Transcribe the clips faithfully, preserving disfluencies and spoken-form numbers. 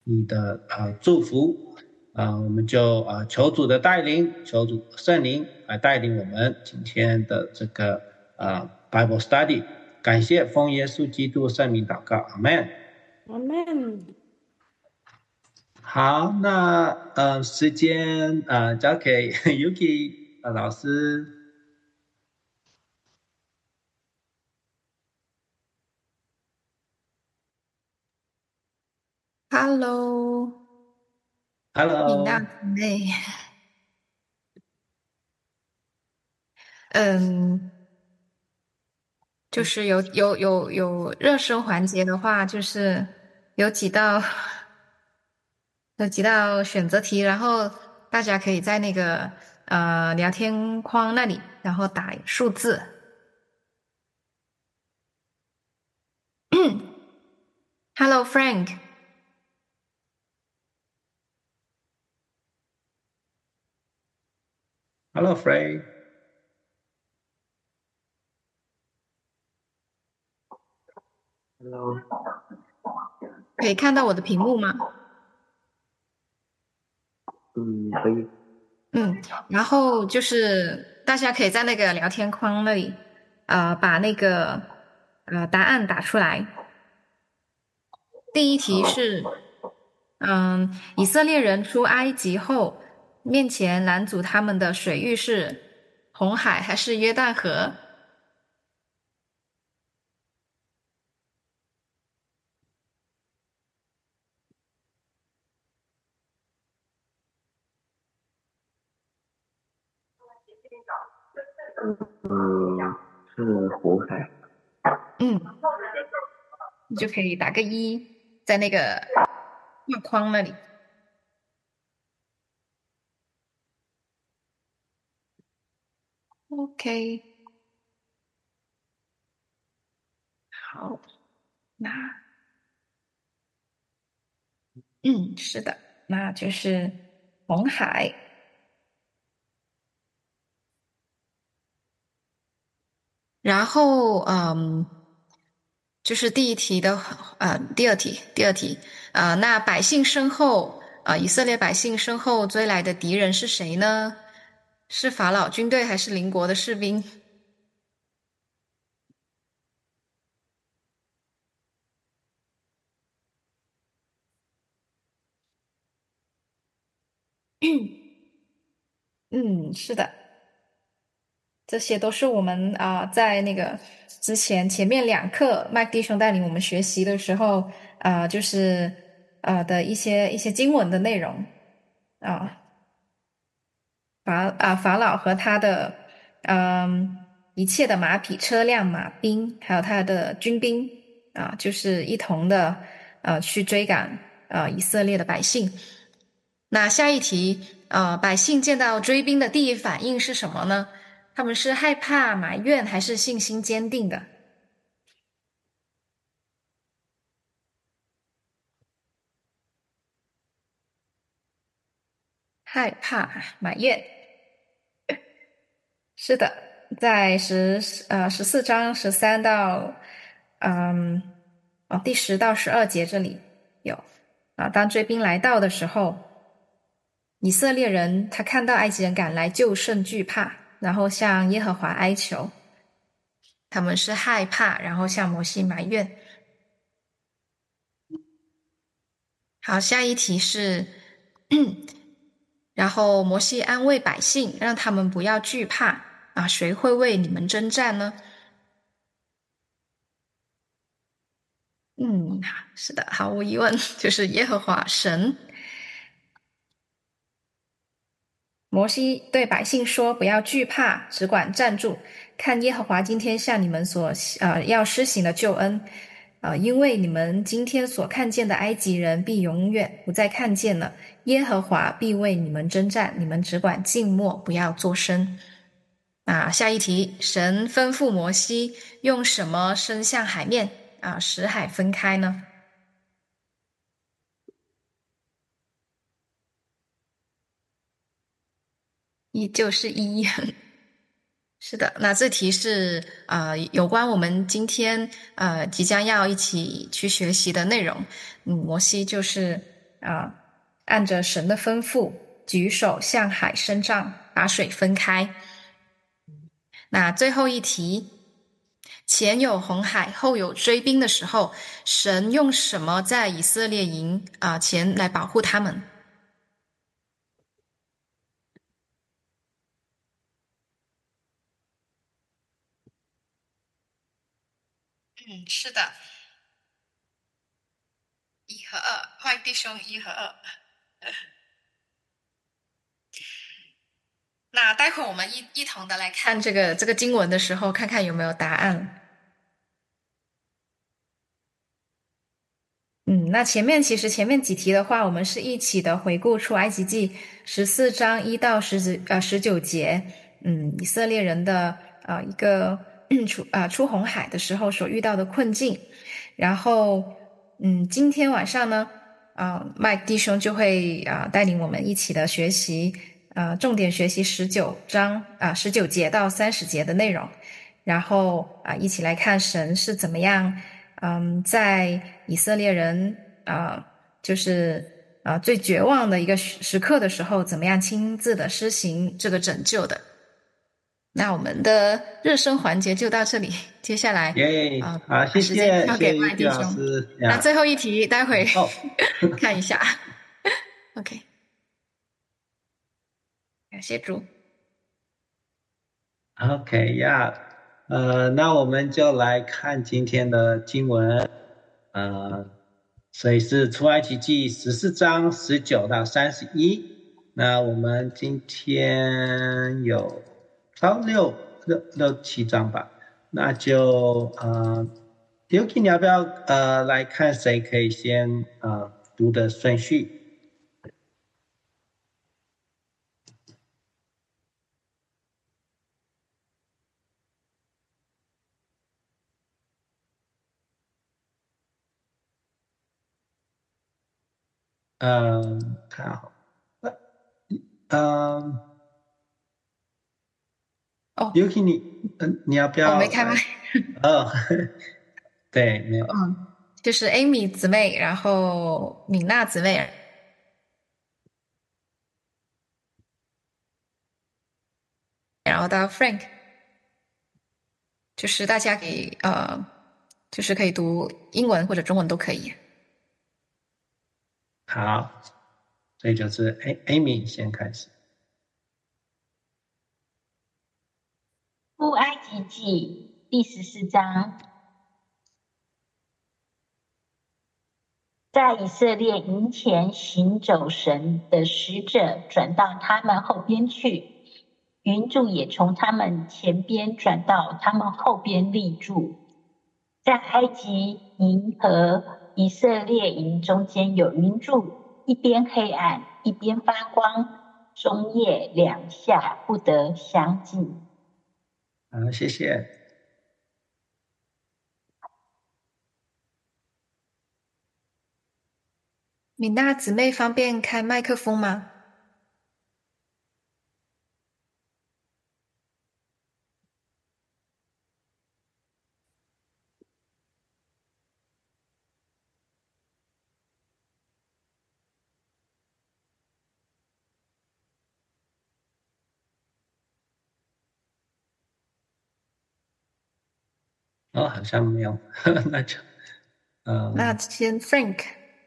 你的呃祝福啊、呃我们就啊、呃求主的带领，求主圣灵来带领我们今天的这个啊、呃 Bible Study。感谢奉耶稣基督圣名祷告，阿门。 阿门。 好，那呃时间呃交给 Yuki 呃老师。 Hello，听到 Hello。 很累。嗯，就是有有有有热身环节的话，就是有几道有几道选择题，然后大家可以在那个呃聊天框那里，然后打数字。Hello Frank， Hello Frey。 Hello， 可以看到我的屏幕吗？ 嗯，可以。 嗯，然后就是大家可以在那个聊天框那里，呃，把那个呃答案打出来。第一题是，嗯，以色列人出埃及后，面前拦阻他们的水域是红海还是约旦河？ 嗯，是红海。 嗯，你就可以打个一在那个画框那里。OK，好，那嗯，是的，那就是红海。然后，嗯，就是第一题的，呃，第二题，第二题，呃，那百姓身后，呃，以色列百姓身后追来的敌人是谁呢？是法老军队还是邻国的士兵？嗯，是的，这些都是我们啊、呃在那个之前前面两课麦迪兄带领我们学习的时候啊、呃就是呃的一些一些经文的内容啊。法啊法老和他的嗯一切的马匹、车辆、马兵，还有他的军兵啊，就是一同的呃去追赶呃以色列的百姓。那下一题，呃，百姓见到追兵的第一反应是什么呢？他们是害怕、埋怨，还是信心坚定的？害怕、埋怨。是的，在十呃十四章十三到嗯哦第十到十二节这里有啊，当追兵来到的时候，以色列人他看到埃及人赶来，就甚惧怕，然后向耶和华哀求，他们是害怕，然后向摩西埋怨。好，下一题是，然后摩西安慰百姓，让他们不要惧怕啊，谁会为你们征战呢？嗯，是的，毫无疑问就是耶和华神。摩西对百姓说：“不要惧怕，只管站住，看耶和华今天向你们所呃要施行的救恩。呃，因为你们今天所看见的埃及人必永远不再看见了。耶和华必为你们征战，你们只管静默，不要作声。”啊，下一题，神吩咐摩西用什么伸向海面啊，使海分开呢？一就是一。是的，那这题是呃有关我们今天呃即将要一起去学习的内容。嗯，摩西就是啊，按着神的吩咐，举手向海伸杖，把水分开。那最后一题，前有红海，后有追兵的时候，神用什么在以色列营啊、前来保护他们？嗯，是的，一和二，坏弟兄一和二。那待会儿我们一一同的来看这个这个经文的时候，看看有没有答案。嗯，那前面其实前面几题的话，我们是一起的回顾出埃及记十四章一到十九呃十九节，嗯，以色列人的呃一个出啊、呃、出红海的时候所遇到的困境。然后，嗯，今天晚上呢，啊、呃，麦弟兄就会啊、呃、带领我们一起的学习。呃，重点学习十九章啊，十九节到三十节的内容，然后啊，一起来看神是怎么样，嗯，在以色列人啊，就是啊最绝望的一个时刻的时候，怎么样亲自的施行这个拯救的。那我们的热身环节就到这里，接下来耶， 啊， 好，谢时间谢交给谢谢玉老麦弟兄。 师呀。 那最后一题，待会哦， 看一下。OK。感谢主。 OK 呀，呃，那我们就来看今天的经文，呃，所以是出埃及记十四章十九到三十一。那我们今天有超六六六七章吧，那就呃 Yuki 你要不要呃来看谁可以先呃读的顺序？嗯，看好，嗯哦， ，Yuki 你嗯你要不要我没开麦。 哦，对，没有。 嗯，就是 Amy 姊妹，然后敏娜姊妹，然后到 Frank，就是大家可以呃，就是可以读英文或者中文都可以。 好，所以就是 A Amy 先开始。 出埃及记第十四章，在以色列营前行走神的使者转到他们后边去，云柱也从他们前边转到他们后边立住。在埃及营和以色列营中间有云柱，一边黑暗，一边发光，中夜两下不得相近。 好，谢谢。 敏娜姊妹方便开麦克风吗？ 哦，好像没有，那就嗯。 那先 Frank。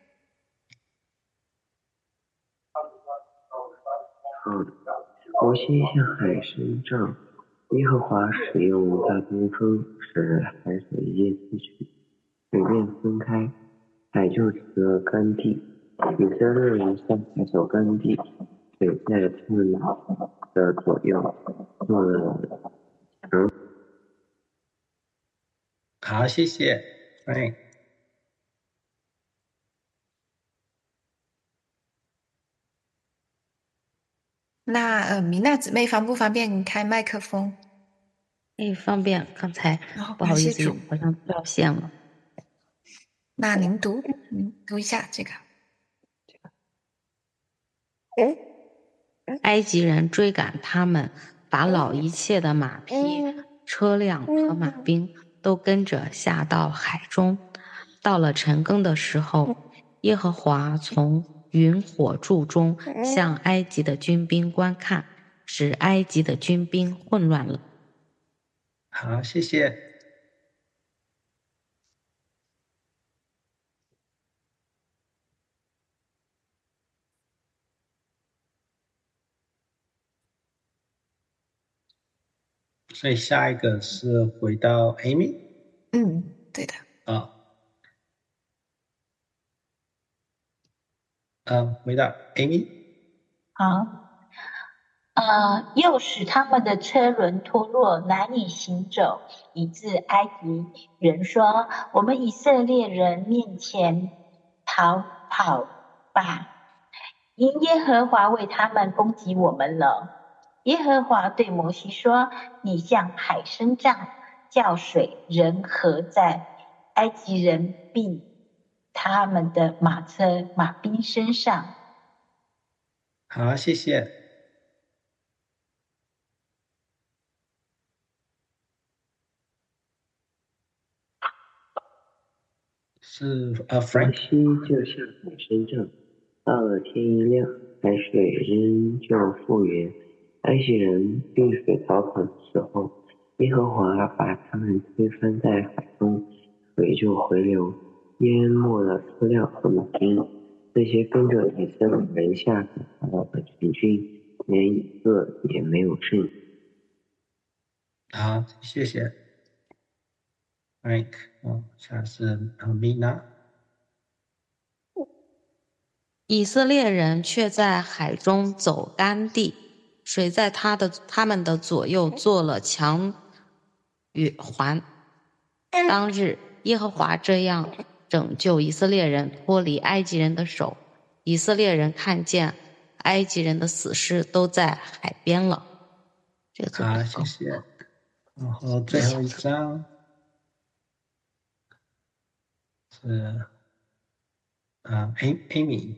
好的，摩西向海伸杖，耶和华使用大东风，使海水淹四去，水面分开，海就成了干地。以色列人向海走干地，水在他们的左右做了墙。 好，谢谢 Frank。 那呃，米娜姊妹方不方便开麦克风？ 哎，方便，刚才哦， 不好意思， 感谢主。 好像掉线了。 那您读，您读一下这个。 埃及人追赶他们，法老一切的马匹、车辆和马兵都跟着下到海中。到了晨更的时候，耶和华从云火柱中向埃及的军兵观看，使埃及的军兵混乱了。 好，谢谢。所以下一个是回到 Amy。 嗯，对的。 啊，嗯，回到 Amy。 好。呃，又使他们的车轮脱落，难以行走，以致埃及人说：“我们以色列人面前逃跑吧，因耶和华为他们攻击我们了。”耶和华对摩西说：“你向海伸杖，叫水人合在埃及人并他们的马车、马兵身上。” 好，谢谢。是呃摩 ，Frank。 西就向海伸杖，到了天一亮，海水仍旧复原。埃及人避水逃跑的时候，耶和华把他们推翻在海中，水就回流，淹没了饲料和马兵。那些跟着以色列人下海法老的全军，连一个也没有剩。 好，谢谢 Frank。哦，下是 Mina。 以色列人却在海中走干地，水在他的他们的左右做了墙与环。当日耶和华这样拯救以色列人脱离埃及人的手，以色列人看见埃及人的死尸都在海边了。这个好，谢谢。然后最后一张是啊 Amy。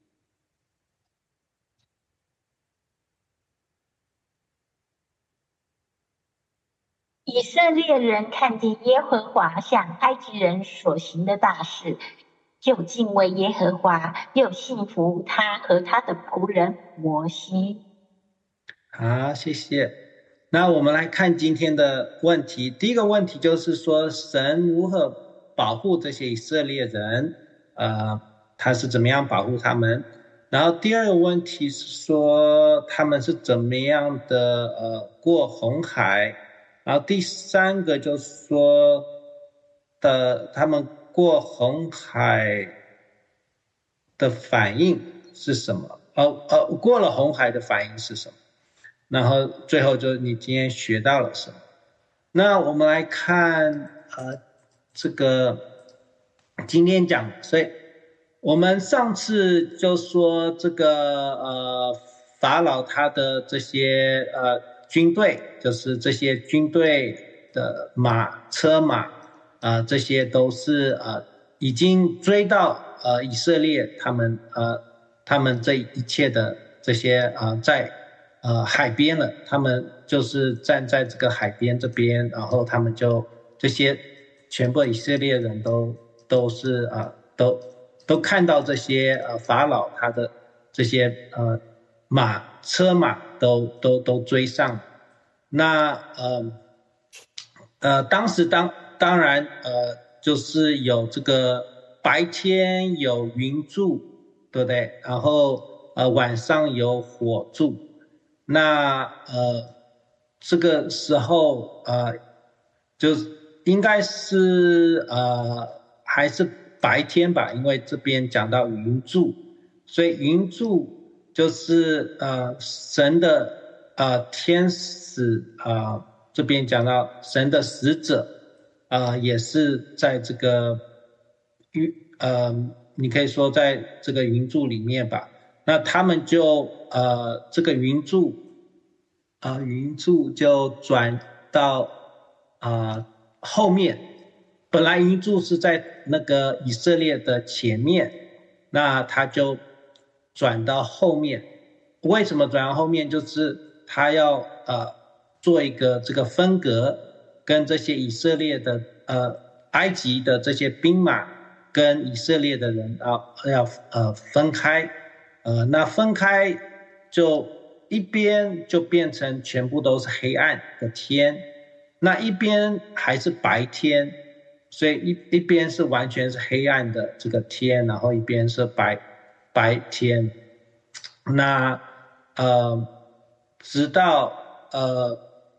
以色列人看见耶和华向埃及人所行的大事，就敬畏耶和华，又信服他和他的仆人摩西。 好，谢谢。那我们来看今天的问题。第一个问题就是说，神如何保护这些以色列人？呃，他是怎么样保护他们？然后第二个问题是说，他们是怎么样的呃过红海？然后第三个就是说的他们过红海的反应是什么？呃呃，过了红海的反应是什么？然后最后就你今天学到了什么？那我们来看呃这个今天讲，所以我们上次就说这个呃法老他的这些呃军队，就是这些军队的马车马啊、呃，这些都是呃已经追到呃以色列他们呃他们这一切的这些呃在呃海边了，他们就是站在这个海边这边，然后他们就这些全部以色列人都都是啊、呃、都都看到这些呃法老他的这些呃马车马都都都追上。那呃呃当时当当然呃就是有这个白天有云柱，对不对？然后呃晚上有火柱。那呃这个时候呃就应该是呃还是白天吧，因为这边讲到云柱，所以云柱就是呃神的呃天使啊、呃，这边讲到神的使者啊、呃，也是在这个云呃你可以说在这个云柱里面吧。那他们就呃这个云柱啊、呃、云柱就转到啊、呃、后面，本来云柱是在那个以色列的前面，那他就转到后面。为什么转到后面？就是他要呃做一个这个分隔，跟这些以色列的呃埃及的这些兵马跟以色列的人要要呃分开，呃，那分开就一边就变成全部都是黑暗的天，那一边还是白天，所以一一边是完全是黑暗的这个天，然后一边是白白天。那呃，直到呃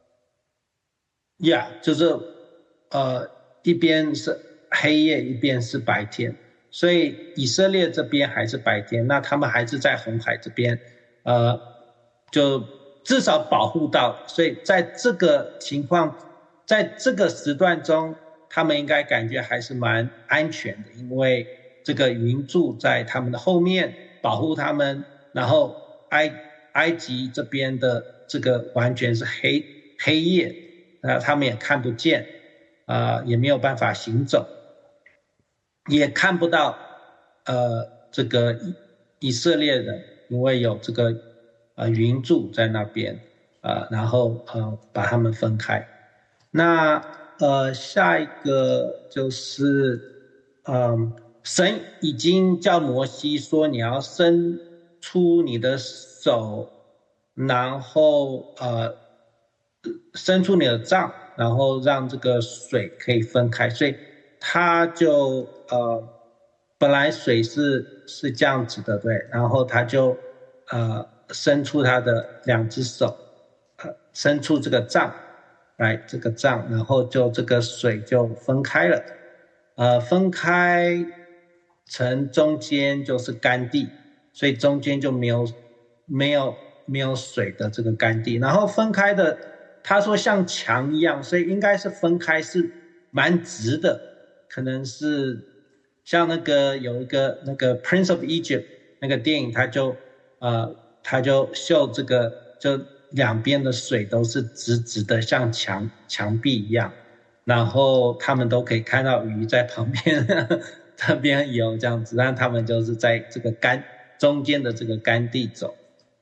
呀， yeah, 就是呃一边是黑夜，一边是白天，所以以色列这边还是白天，那他们还是在红海这边，呃，就至少保护到，所以在这个情况，在这个时段中，他们应该感觉还是蛮安全的，因为这个云柱在他们的后面保护他们，然后埃埃及这边的这个完全是黑黑夜，呃，他们也看不见，啊、呃，也没有办法行走，也看不到呃这个以色列人，因为有这个呃云柱在那边，呃，然后呃把他们分开。那呃下一个就是嗯。神已经叫摩西说，你要伸出你的手，然后呃伸出你的杖，然后让这个水可以分开。所以他就呃本来水是是这样子的，对，然后他就呃伸出他的两只手，呃伸出这个杖，来这个杖，然后就这个水就分开了，呃分开。城中间就是干地，所以中间就没有没有没有水的这个干地，然后分开的他说像墙一样，所以应该是分开是蛮直的，可能是像那个有一个那个 Prince of Egypt 那个电影，他就呃他就秀这个，就两边的水都是直直的，像墙墙壁一样，然后他们都可以看到鱼在旁边这边游这样子，但他们就是在这个干中间的这个干地走，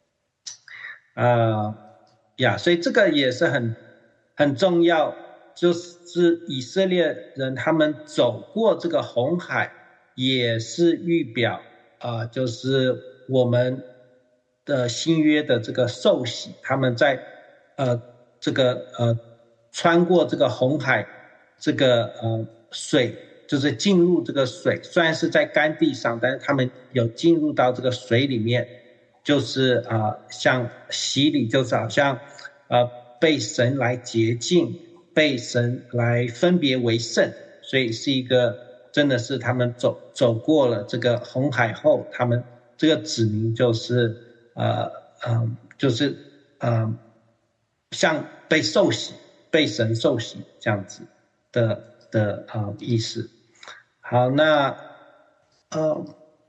呃呀，所以这个也是很很重要，就是以色列人他们走过这个红海，也是预表啊、呃，就是我们的新约的这个受洗，他们在呃这个呃穿过这个红海，这个呃水。就是进入这个水，虽然是在干地上，但是他们有进入到这个水里面，就是啊、呃，像洗礼，就是好像呃被神来洁净，被神来分别为圣，所以是一个真的是他们走走过了这个红海后，他们这个子民就是呃嗯、呃、就是呃像被受洗，被神受洗这样子的的啊、呃、意思。好，那呃，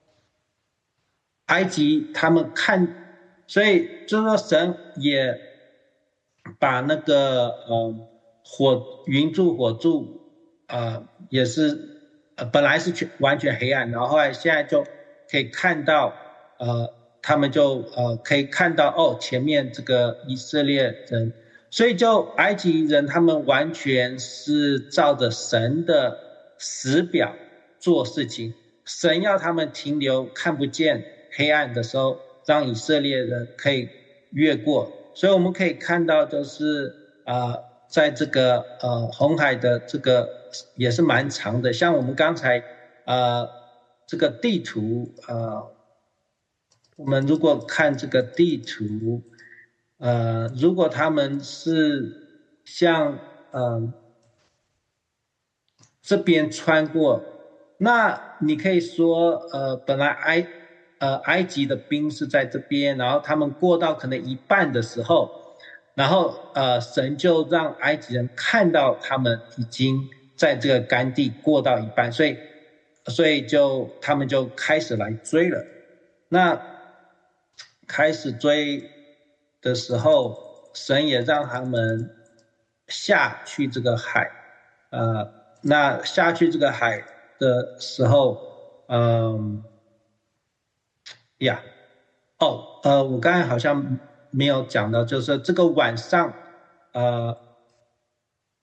埃及他们看，所以就是说神也把那个呃火云柱火柱呃也是呃本来是全完全黑暗，然后后来现在就可以看到呃他们就呃可以看到哦前面这个以色列人，所以就埃及人他们完全是照着神的时表做事情，神要他们停留看不见黑暗的时候，让以色列人可以越过。所以我们可以看到就是呃在这个呃红海的这个也是蛮长的，像我们刚才呃这个地图呃我们如果看这个地图呃如果他们是像呃这边穿过，那你可以说呃本来埃呃埃及的兵是在这边，然后他们过到可能一半的时候，然后呃神就让埃及人看到他们已经在这个干地过到一半，所以所以就他们就开始来追了。那开始追的时候，神也让他们下去这个海，呃那下去这个海的时候，嗯呀，哦，呃，我刚才好像没有讲到，就是这个晚上，呃，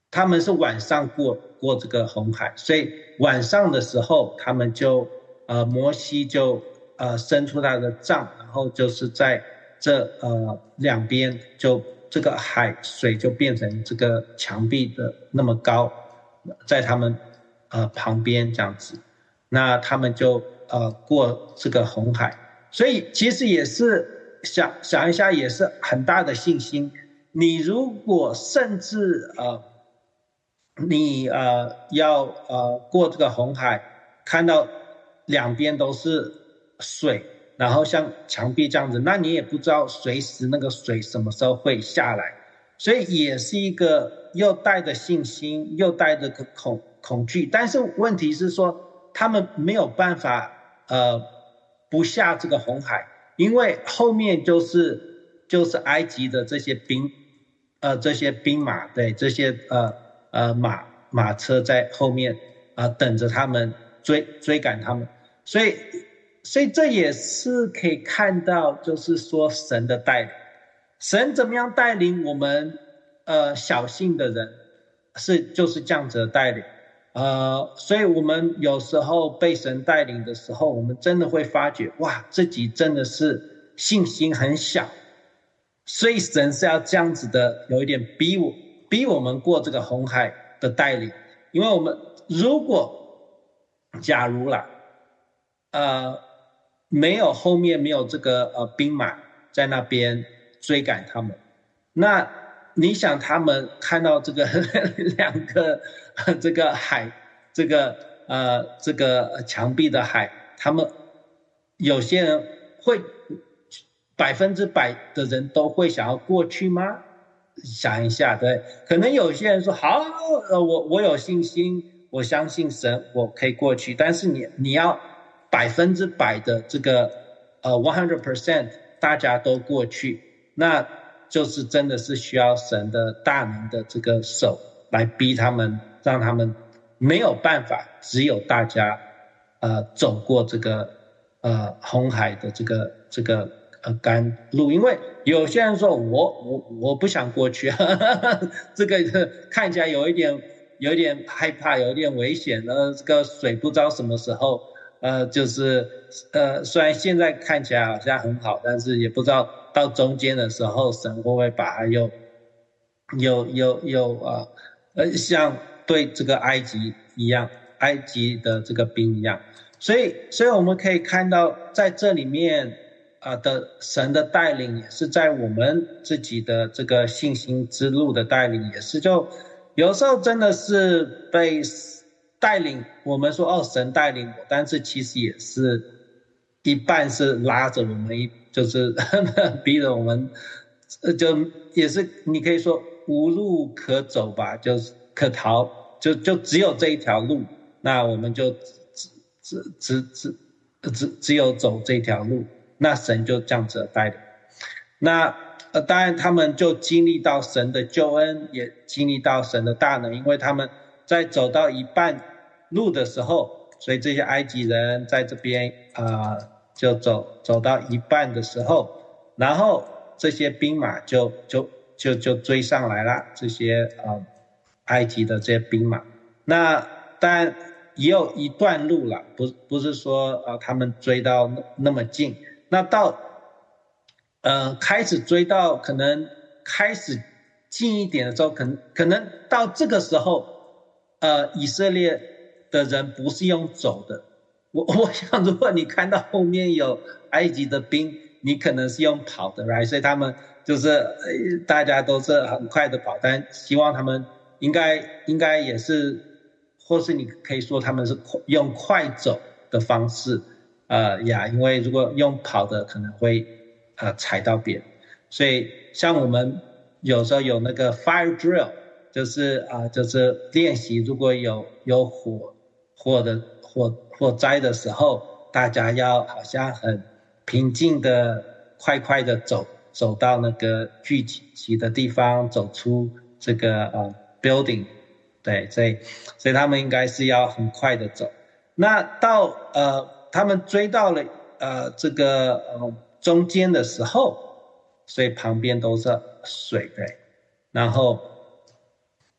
他们是晚上过过这个红海，所以晚上的时候，他们就呃摩西就呃伸出他的杖，然后就是在这呃两边就这个海水就变成这个墙壁的那么高，在他们呃旁边这样子，那他们就呃过这个红海，所以其实也是想想一下，也是很大的信心。你如果甚至呃。你呃要呃过这个红海，看到两边都是水，然后像墙壁这样子，那你也不知道随时那个水什么时候会下来，所以也是一个又带着信心又带着个恐恐惧。但是问题是说，他们没有办法呃不下这个红海，因为后面就是就是埃及的这些兵呃这些兵马，对，这些呃。呃，马马车在后面啊、呃，等着他们追追赶他们，所以，所以这也是可以看到，就是说神的带领，神怎么样带领我们呃小信的人，是就是这样子的带领，呃，所以我们有时候被神带领的时候，我们真的会发觉，哇，自己真的是信心很小，所以神是要这样子的，有一点逼我。逼我们过这个红海的带领，因为我们如果假如啦，呃，没有后面没有这个呃兵马在那边追赶他们，那你想他们看到这个两个这个海，这个呃这个墙壁的海，他们有些人会百分之百的人都会想要过去吗？想一下，对，可能有些人说好，呃，我我有信心，我相信神，我可以过去。但是你你要百分之百的这个呃 one hundred percent 大家都过去，那就是真的是需要神的大能的这个手来逼他们，让他们没有办法，只有大家呃走过这个呃红海的这个这个。呃，赶路，因为有些人说我我我不想过去，呵呵，这个看起来有一点有一点害怕，有一点危险。呃，这个水不知道什么时候，呃，就是呃，虽然现在看起来好像很好，但是也不知道到中间的时候，神会不会把它又又又又啊呃，像对这个埃及一样，埃及的这个兵一样。所以，所以我们可以看到在这里面。啊的神的带领也是在我们自己的这个信心之路的带领，也是就有时候真的是被带领，我们说哦神带领我，但是其实也是一半是拉着我们，就是逼着我们，就也是你可以说无路可走吧，就是可逃，就就只有这一条路，那我们就只只只只只只有走这条路。那神就这样子的带领，那呃当然他们就经历到神的救恩，也经历到神的大能，因为他们在走到一半路的时候，所以这些埃及人在这边啊、呃、就走走到一半的时候，然后这些兵马就就就就追上来了，这些呃埃及的这些兵马，那当然也有一段路了，不不是说呃他们追到 那, 那么近。那到呃开始追到可能开始近一点的时候，可能可能到这个时候，呃以色列的人不是用走的。我我想如果你看到后面有埃及的兵，你可能是用跑的 right？ 所以他们就是呃大家都是很快的跑，但希望他们应该应该也是，或是你可以说他们是用快走的方式。呃呀，因为如果用跑的可能会呃踩到别人，所以像我们有时候有那个 fire drill， 就是啊、呃、就是练习，如果有有火火的火火灾的时候，大家要好像很平静的快快的走走到那个聚集的地方，走出这个呃 building， 对，所以所以他们应该是要很快的走。那到呃。他们追到了呃这个呃中间的时候，所以旁边都是水，对，然后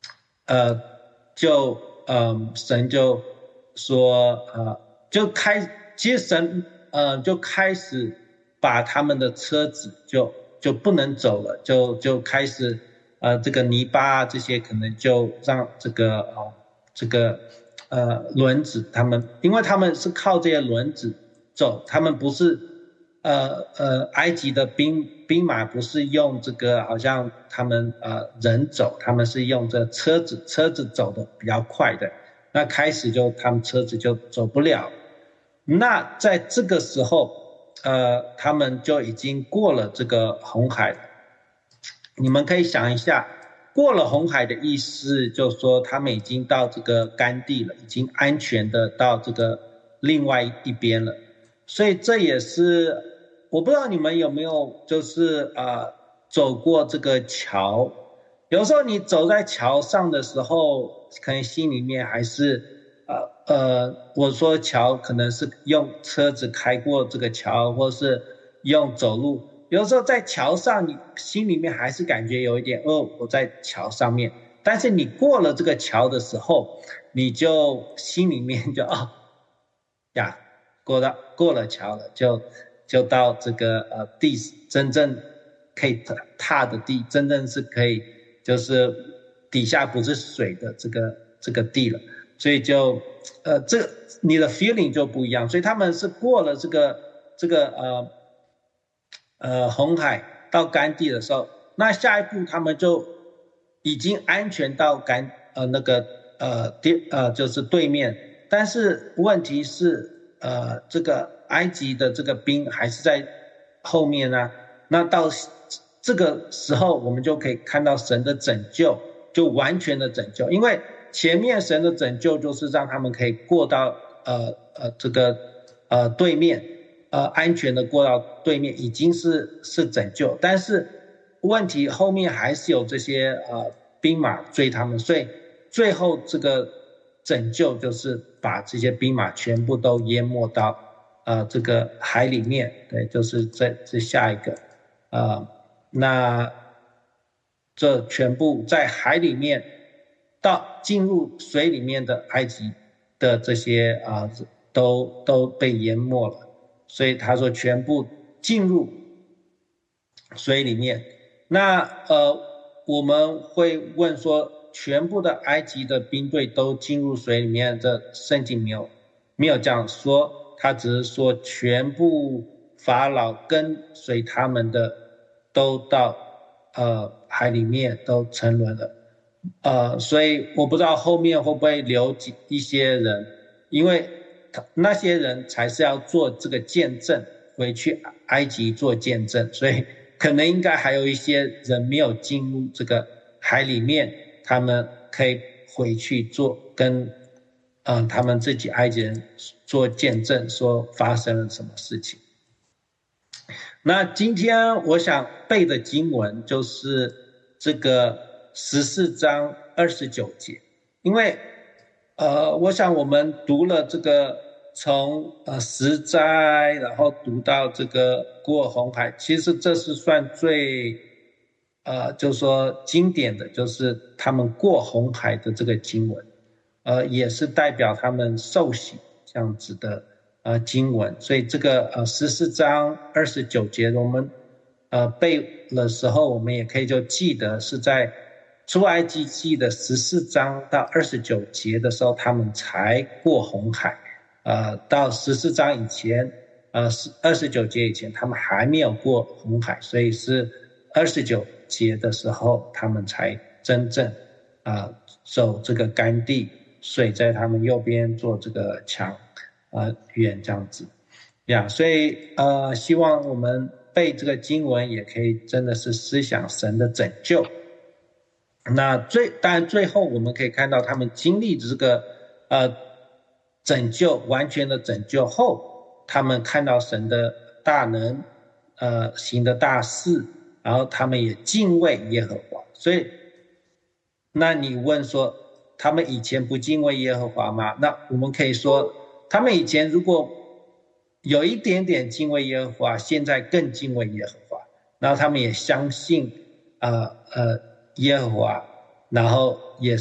呃就呃神就说呃就开其实神呃就开始把他们的车子就就不能走了，就就开始呃这个泥巴啊这些可能就让这个呃这个呃轮子他们，因为他们是靠这些轮子走，他们不是呃呃埃及的兵兵马不是用这个好像他们呃人走，他们是用这车子车子走的比较快的，那开始就他们车子就走不了。那在这个时候呃他们就已经过了这个红海了。你们可以想一下，过了红海的意思就是说他们已经到这个干地了，已经安全的到这个另外一边了。所以这也是我不知道你们有没有就是呃走过这个桥，有时候你走在桥上的时候可能心里面还是呃呃我说桥可能是用车子开过这个桥，或是用走路，有时候在桥上你心里面还是感觉有一点哦我在桥上面，但是你过了这个桥的时候你就心里面就哦呀过到过了桥了，就就到这个呃地真正可以踏的地，真正是可以就是底下不是水的这个这个地了，所以就呃这你的 feeling 就不一样。所以他们是过了这个这个呃呃红海到干地的时候，那下一步他们就已经安全到干呃那个呃地呃就是对面，但是问题是呃这个埃及的这个兵还是在后面啊。那到这个时候我们就可以看到神的拯救，就完全的拯救，因为前面神的拯救就是让他们可以过到呃呃这个呃对面，呃安全的过到对面，已经是是拯救，但是问题后面还是有这些呃兵马追他们，所以最后这个拯救就是把这些兵马全部都淹没到呃这个海里面。对，就是这这下一个呃那这全部在海里面到进入水里面的埃及的这些啊、呃、都都被淹没了，所以他说全部进入水里面。那呃我们会问说全部的埃及的兵队都进入水里面，这圣经没有没有这样说，他只是说全部法老跟随他们的都到呃海里面都沉沦了。呃所以我不知道后面会不会留一些人，因为那些人才是要做这个见证，回去埃及做见证，所以可能应该还有一些人没有进入这个海里面，他们可以回去做跟呃他们自己埃及人做见证，说发生了什么事情。那今天我想背的经文就是这个十四章二十九节，因为呃我想我们读了这个从呃十灾然后读到这个过红海，其实这是算最呃就是说经典的，就是他们过红海的这个经文，呃也是代表他们受洗这样子的呃经文。所以这个呃十四章二十九节我们呃背的时候，我们也可以就记得是在出埃及记的十四章到二十九节的时候他们才过红海，呃到十四章以前呃二十九节以前他们还没有过红海，所以是二十九节的时候他们才真正呃走这个干地，水在他们右边做这个墙呃远这样子呀。所以呃希望我们背这个经文也可以真的是思想神的拯救。那最当然最后我们可以看到他们经历这个呃拯救，完全的拯救后，他们看到神的大能呃行的大事，然后他们也敬畏耶和华。所以那你问说他们以前不敬畏耶和华吗？那我们可以说他们以前如果有一点点敬畏耶和华，现在更敬畏耶和华，然后他们也相信呃呃耶和华，然后也是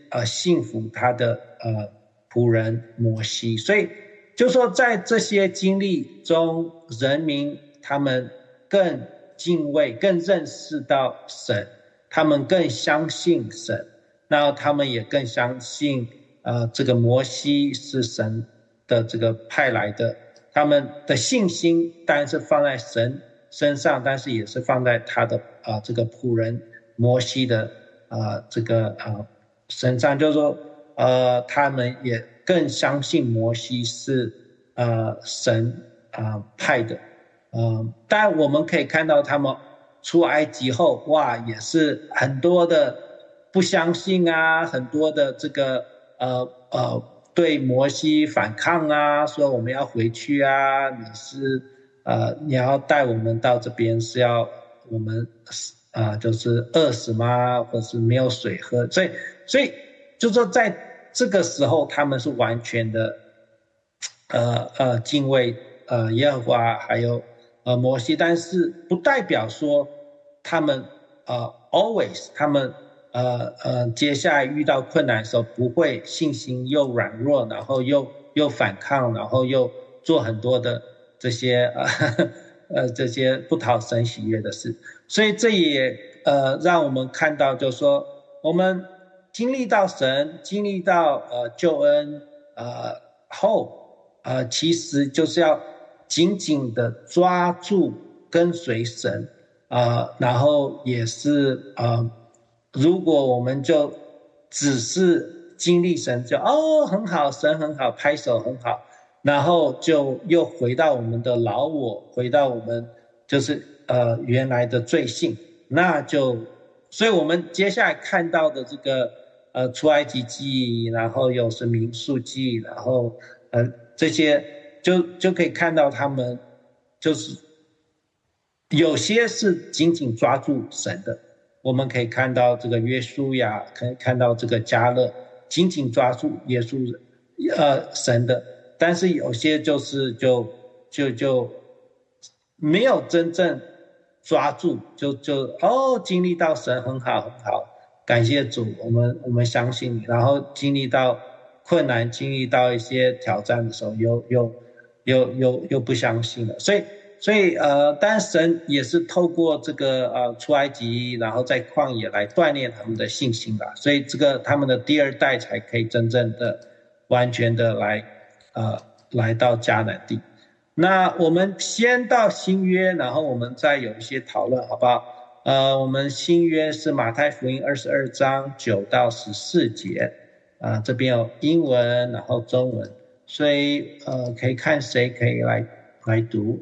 呃信服他的呃仆人摩西。所以就说在这些经历中，人民他们更敬畏，更认识到神，他们更相信神，然后他们也更相信呃这个摩西是神的这个派来的，他们的信心当然是放在神身上，但是也是放在他的啊、呃、这个仆人摩西的啊、呃、这个啊、呃、身上，就是说呃他们也更相信摩西是呃神啊、呃、派的。呃当然我们可以看到他们出埃及后，哇，也是很多的不相信啊，很多的这个呃呃对摩西反抗啊，说我们要回去啊，你是呃你要带我们到这边是要我们啊、呃、就是饿死吗？或是没有水喝？所以所以就说在这个时候，他们是完全的呃呃敬畏呃耶和华还有呃摩西，但是不代表说他们呃 always 他们呃呃接下来遇到困难的时候不会信心又软弱，然后又又反抗，然后又做很多的这些呃呃这些不讨神喜悦的事。所以这也呃让我们看到，就是说我们经历到神，经历到呃救恩呃后呃其实就是要紧紧的抓住跟随神啊、呃，然后也是呃如果我们就只是经历神就哦很好，神很好，拍手很好，然后就又回到我们的老我，回到我们就是呃原来的罪性，那就所以我们接下来看到的这个呃出埃及记，然后又是民数记，然后呃这些就就可以看到他们就是有些是紧紧抓住神的，我们可以看到这个约书亚，可以看到这个迦勒紧紧抓住耶稣呃神的，但是有些就是就就就没有真正抓住，就就哦经历到神很好很好，感谢主，我们我们相信你，然后经历到困难，经历到一些挑战的时候，又又又又又不相信了，所以。所以呃，当然神也是透过这个呃出埃及，然后在旷野来锻炼他们的信心吧。所以这个他们的第二代才可以真正的、完全的来呃来到迦南地。那我们先到新约，然后我们再有一些讨论，好不好？呃，我们新约是马太福音二十二章九到十四节，啊、呃，这边有英文，然后中文，所以呃，可以看谁可以来来读。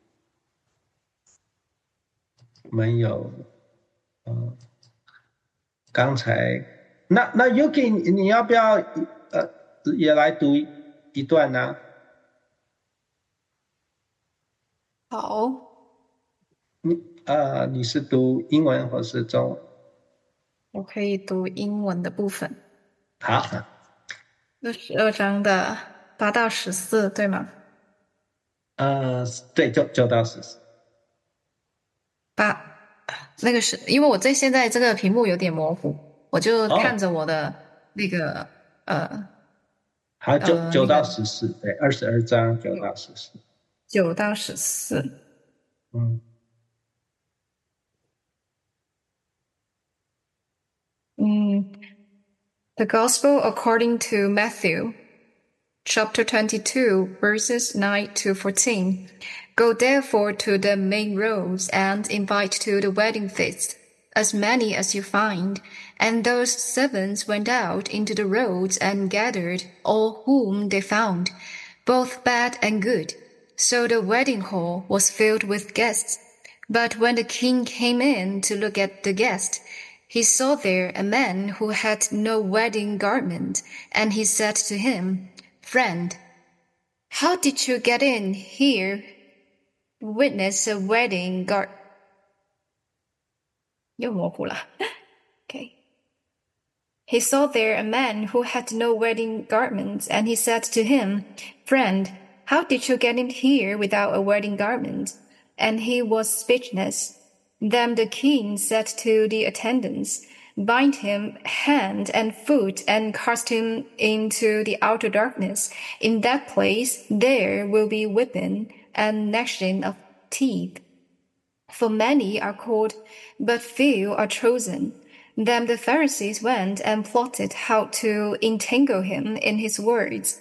我们有，嗯，刚才那那 Yuki 你要不要呃也来读一段呢？ 好， 你呃你是读英文或是中文？ 我可以读英文的部分。 好， 二十二章的八到十四，对吗？ 呃，对，就九到十四。 八，那个是因为我在现在这个屏幕有点模糊，我就看着我的那个、哦、呃， 好，九九到十四，对，二十二章九到十四， 九到十四， 嗯。 嗯 The Gospel according to Matthew, chapter twenty-two, verses nine to fourteen. Go therefore to the main roads and invite to the wedding feast as many as you find. And those servants went out into the roads and gathered all whom they found, both bad and good. So the wedding hall was filled with guests. But when the king came in to look at the guests, he saw there a man who had no wedding garment, and he said to him, Friend, how did you get in here to witness a wedding gar... 又模糊了 Okay. He saw there a man who had no wedding garments, and he said to him, Friend, how did you get in here without a wedding garment? And he was speechless. Then the king said to the attendants, bind him hand and foot, and cast him into the outer darkness. In that place there will be weeping and gnashing of teeth. For many are called, but few are chosen. Then the Pharisees went and plotted how to entangle him in his words.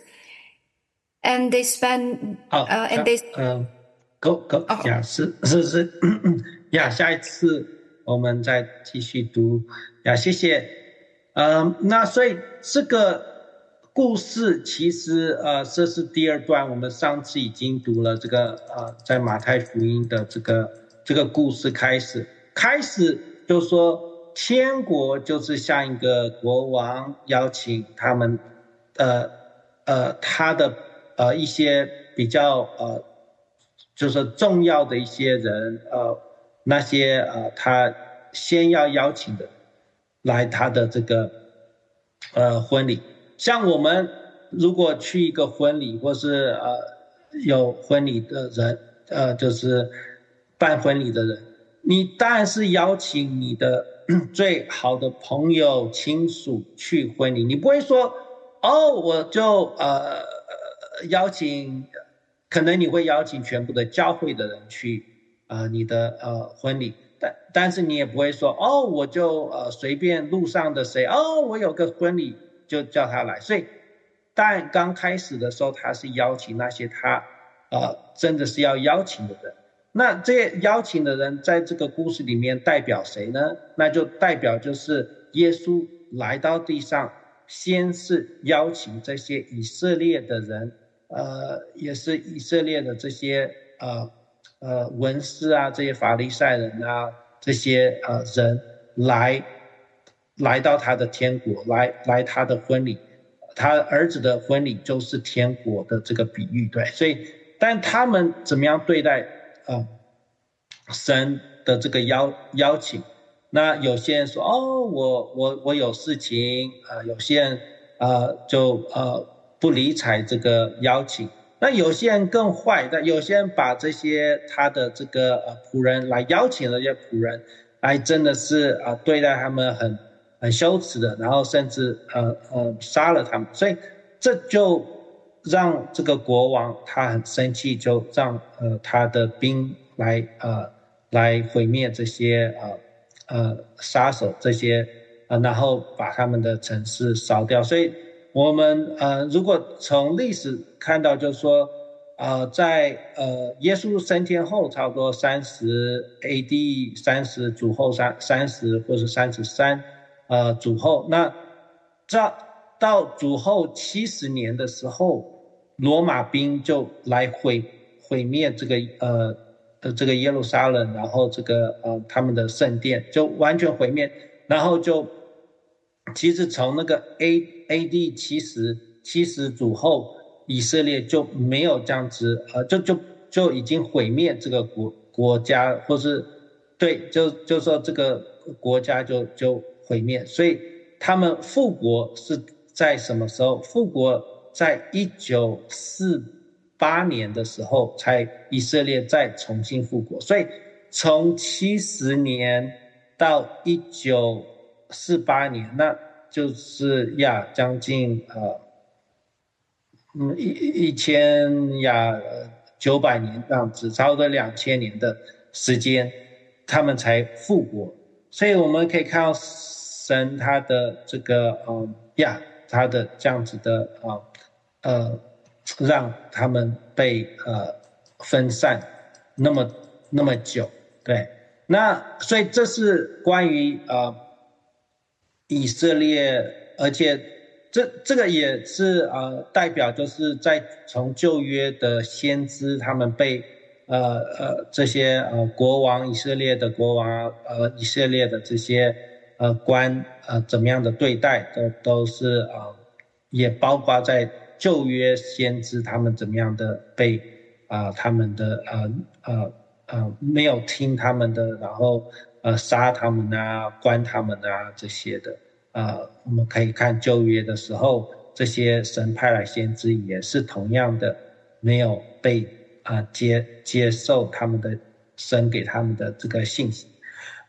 And they spent, 好， uh, and they 嗯，够够哦呀，是是是呀，下一次我们再继续读呀，谢谢。嗯，那所以这个故事其实呃，这是第二段，我们上次已经读了这个呃，在马太福音的这个这个故事开始，开始就说天国就是像一个国王邀请他们呃呃他的呃一些比较呃就是重要的一些人呃那些呃他先要邀请的来他的这个呃婚礼。像我们如果去一个婚礼，或是呃有婚礼的人，呃就是办婚礼的人，你当然是邀请你的最好的朋友亲属去婚礼，你不会说哦我就呃邀请，可能你会邀请全部的教会的人去呃你的呃婚礼，但但是你也不会说哦我就呃随便路上的谁哦我有个婚礼就叫他来。所以但刚开始的时候他是邀请那些他呃真的是要邀请的人。那这些邀请的人在这个故事里面代表谁呢？那就代表就是耶稣来到地上，先是邀请这些以色列的人，呃，也是以色列的这些呃呃文士啊，这些法利赛人啊，这些呃人来来到他的天国，来来他的婚礼，他儿子的婚礼就是天国的这个比喻，对，所以但他们怎么样对待呃神的这个邀邀请？那有些人说哦，我我我有事情，呃，有些人呃就呃不理睬这个邀请。那有些人更坏，但有些人把这些他的这个呃仆人来邀请了这些仆人，来真的是啊、呃、对待他们很很羞耻的，然后甚至呃呃杀了他们。所以这就让这个国王他很生气，就让呃他的兵来呃来毁灭这些呃呃杀手这些呃然后把他们的城市烧掉。所以我们呃如果从历史看到，就是说呃在呃耶稣升天后差不多三十 A D 三十主后三三十或是三十三呃主后，那这到主后七十年的时候，罗马兵就来毁毁灭这个呃呃这个耶路撒冷，然后这个呃他们的圣殿就完全毁灭，然后就其实从那个 A A D 七十七十主后，以色列就没有这样子呃就就就已经毁灭这个国国家，或是对就就说这个国家就就毁灭。所以他们复国是在什么时候？复国在一九四八年的时候，才以色列再重新复国。所以从七十年到一九四八年，那就是呀将近呃嗯一一千呀九百年这样子，差不多两千年的时间，他们才复国。所以我们可以看到神他的这个嗯呀他的这样子的啊呃让他们被呃分散那么那么久，对。那所以这是关于呃以色列，而且这这个也是呃代表就是在从旧约的先知他们被呃呃这些呃国王以色列的国王呃以色列的这些呃官呃怎么样的对待，都都是呃也包括在旧约先知他们怎么样的被啊、呃、他们的呃呃呃没有听他们的，然后呃杀他们啊关他们啊这些的。呃我们可以看旧约的时候，这些神派来先知也是同样的没有被啊、呃、接接受他们的神给他们的这个信息。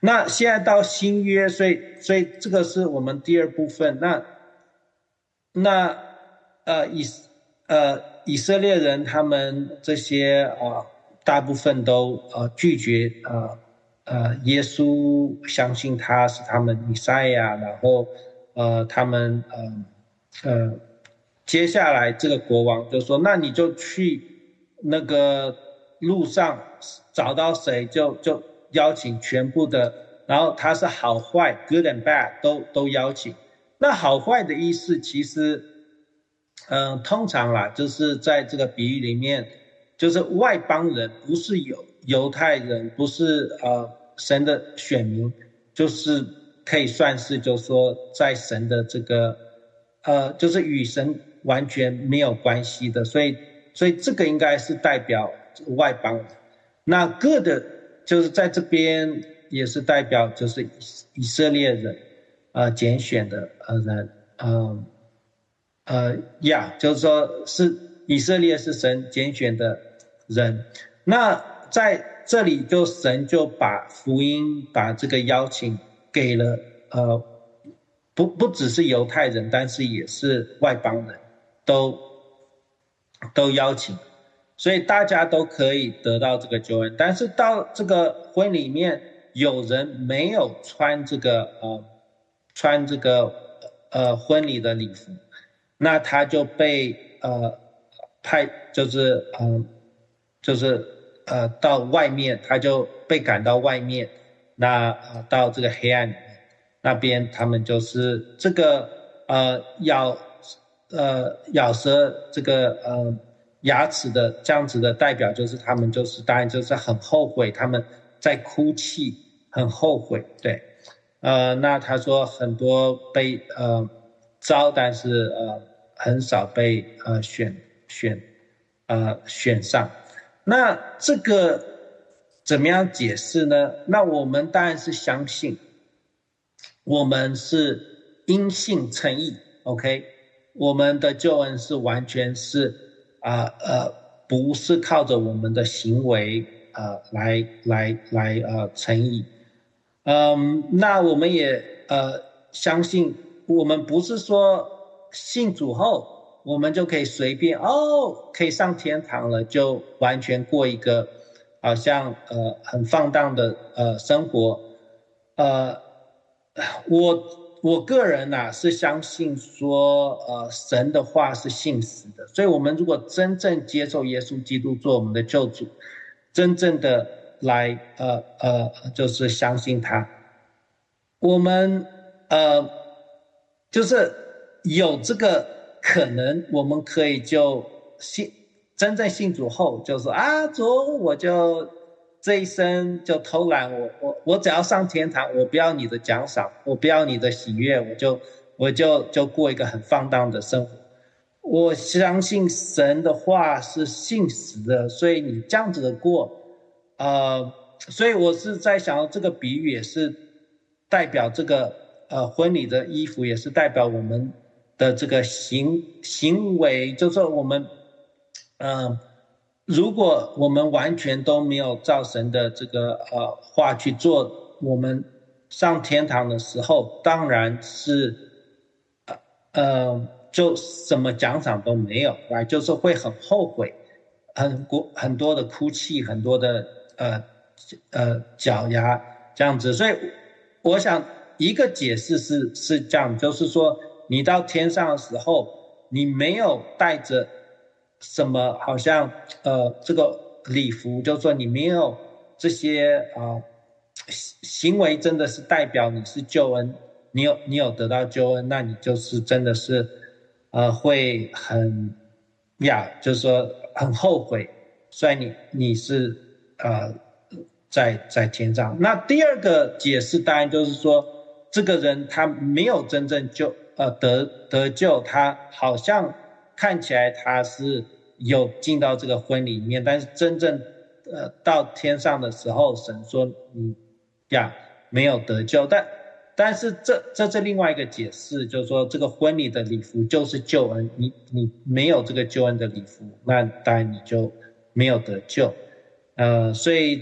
那现在到新约，所以所以这个是我们第二部分。那那呃以呃以色列人他们这些呃大部分都呃拒绝呃呃耶稣，相信他是他们弥赛亚，然后呃他们呃呃接下来这个国王就说，那你就去那个路上找到谁就就邀请全部的，然后他是好坏 good and bad 都都邀请。那好坏的意思其实嗯、呃，通常啦就是在这个比喻里面，就是外邦人，不是犹犹太人，不是呃神的选民，就是可以算是就是说在神的这个呃就是与神完全没有关系的，所以所以这个应该是代表外邦人。那 good 就是在这边也是代表就是以色列人呃拣选的呃人呃呃呀， yeah, 就是说是以色列是神拣选的人。那在这里就神就把福音把这个邀请给了呃不不只是犹太人，但是也是外邦人都都邀请，所以大家都可以得到这个救恩。但是到这个婚礼里面，有人没有穿这个呃穿这个呃婚礼的礼服，那他就被呃派就是嗯、呃、就是呃到外面，他就被赶到外面，那呃到这个黑暗里面，那边他们就是这个呃咬呃咬舌这个呃牙齿的这样子的代表，就是他们就是当然就是很后悔，他们在哭泣，很后悔。对，呃那他说很多被呃招，但是呃很少被呃选选呃选上。那这个怎么样解释呢？那我们当然是相信，我们是因信称义 ，OK， 我们的救恩是完全是啊 呃, 呃不是靠着我们的行为呃来来来呃称义。嗯，那我们也呃相信，我们不是说信主后我们就可以随便哦可以上天堂了，就完全过一个好像呃很放荡的呃生活。呃我我个人啊是相信说呃神的话是信实的，所以我们如果真正接受耶稣基督做我们的救主，真正的来呃呃就是相信他，我们呃就是有这个可能，我们可以就信真正信主后就说啊主，我就这一生就偷懒，我我我只要上天堂，我不要你的奖赏，我不要你的喜悦，我就我就就过一个很放荡的生活。我相信神的话是信实的，所以你这样子的过呃所以我是在想这个比喻也是代表这个呃婚礼的衣服，也是代表我们的这个行行为，就是说我们嗯、呃如果我们完全都没有照神的这个呃话去做，我们上天堂的时候当然是呃呃就什么奖赏都没有，right？ 就是会很后悔，很很多的哭泣，很多的呃呃脚牙这样子。所以我想一个解释是是这样，就是说你到天上的时候，你没有带着什么好像呃这个礼服，就是说你没有这些啊、呃、行为，真的是代表你是救恩，你有你有得到救恩，那你就是真的是呃会很呀，就是说很后悔，所以你你是呃在在天上。那第二个解释当然就是说，这个人他没有真正救呃得得救，他好像看起来他是有进到这个婚礼里面，但是真正呃到天上的时候，神说你呀没有得救。但但是这这是另外一个解释，就是说这个婚礼的礼服就是救恩，你你没有这个救恩的礼服，那当然你就没有得救。呃，所以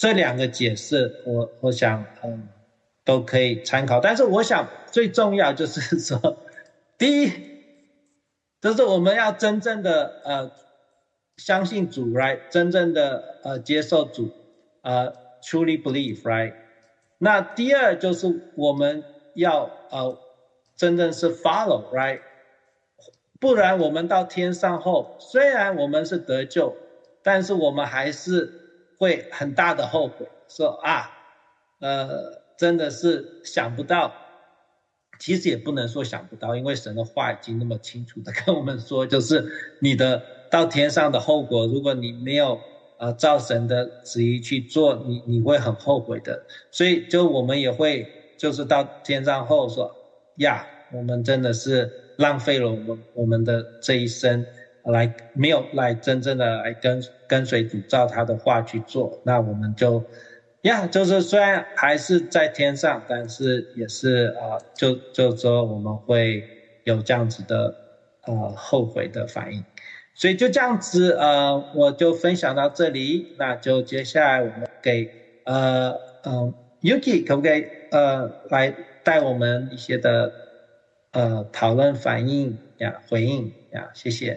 这两个解释我我想嗯都可以参考，但是我想最重要就是说，第一就是我们要真正的呃相信主 right， 真正的呃接受主呃 truly believe right。 那第二就是我们要呃真正是 follow right， 不然我们到天上后，虽然我们是得救，但是我们还是会很大的后悔，说啊呃真的是想不到。其实也不能说想不到，因为神的话已经那么清楚的跟我们说，就是你的到天上的后果，如果你没有呃照神的旨意去做，你你会很后悔的。所以就我们也会就是到天上后说呀，我们真的是浪费了我们我们的这一生，来没有来真正的来跟跟随主照他的话去做，那我们就呀，就是虽然还是在天上，但是也是啊、呃，就就说我们会有这样子的呃后悔的反应，所以就这样子呃，我就分享到这里，那就接下来我们给呃呃 Yuki 可不可以呃来带我们一些的呃讨论反应呀回应呀，谢谢。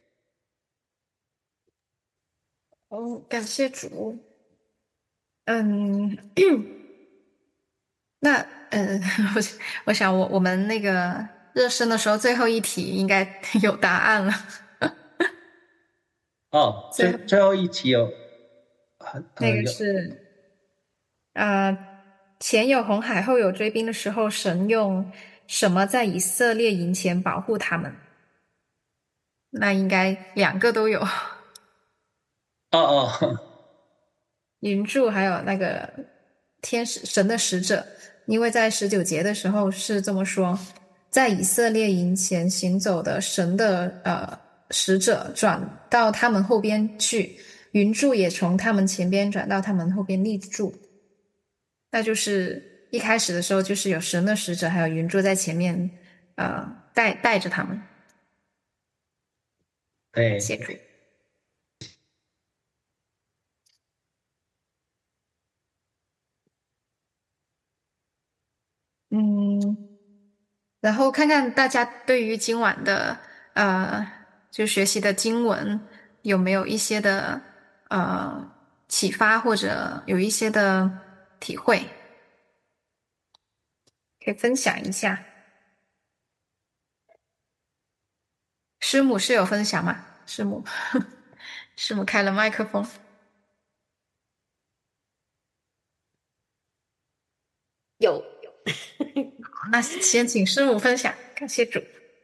哦，感谢主。嗯，那呃，我我想我我们那个热身的时候最后一题应该有答案了。 哦，最最后一题有，呃那个有是呃，前有红海，后有追兵的时候，神用什么在以色列营前保护他们？那应该两个都有。 哦哦。 云柱还有那个天使神的使者，因为在十九节的时候是这么说，在以色列营前行走的神的呃使者转到他们后边去，云柱也从他们前边转到他们后边立住。那就是一开始的时候就是有神的使者还有云柱在前面呃带带着他们。 对， 谢主。嗯，然后看看大家对于今晚的呃就学习的经文有没有一些的呃启发，或者有一些的体会，可以分享一下。师母是有分享吗？师母，师母开了麦克风。 有。 那先请师母分享，感谢主。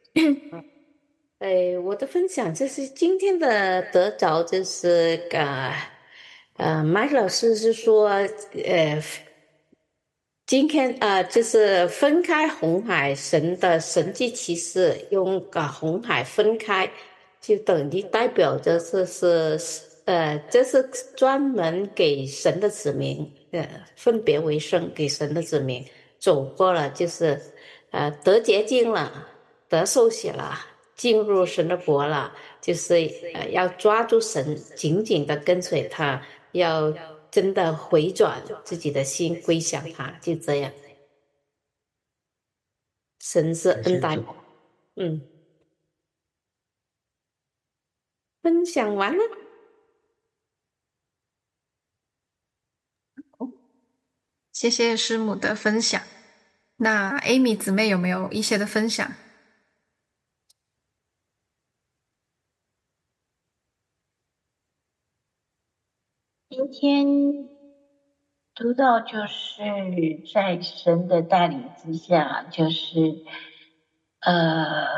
呃，我的分享就是今天的得着，就是呃呃，麦老师是说，呃，今天呃就是分开红海，神的神迹奇事用啊红海分开，就等于代表着这是呃这是专门给神的子民呃分别为圣，给神的子民走过了，就是呃得洁净了，得受洗了。进入神的国了，就是呃要抓住神，紧紧的跟随他，要真的回转自己的心，归向他，就这样。神是恩待我。嗯，分享完了。 谢谢师母的分享。那 Amy 姊妹有没有一些的分享？ 今天读到就是在神的带领之下，就是呃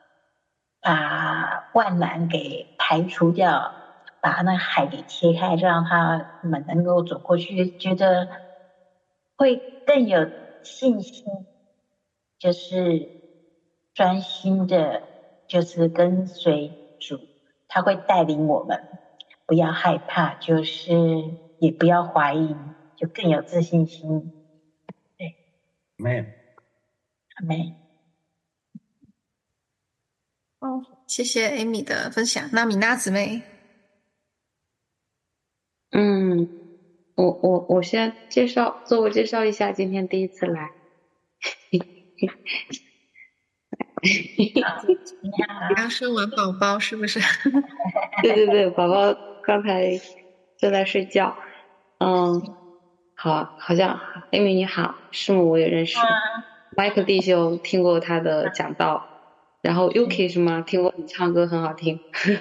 把万难给排除掉，把那海给切开，让他们能够走过去，觉得会更有信心，就是专心的，就是跟随主，他会带领我们，不要害怕，就是也不要怀疑，就更有自信心。对， 没有， 没。 哦，谢谢 Amy 的分享。那米娜姊妹， 嗯， 我我我先介绍自我介绍一下，今天第一次来。 你好， 刚生完宝宝是不是？ 对对对，宝宝刚才正在睡觉。嗯，好，好像艾米你好，师母我也认识，麦克弟兄听过他的讲道，然后 Yuki 是吗？听过你唱歌很好听。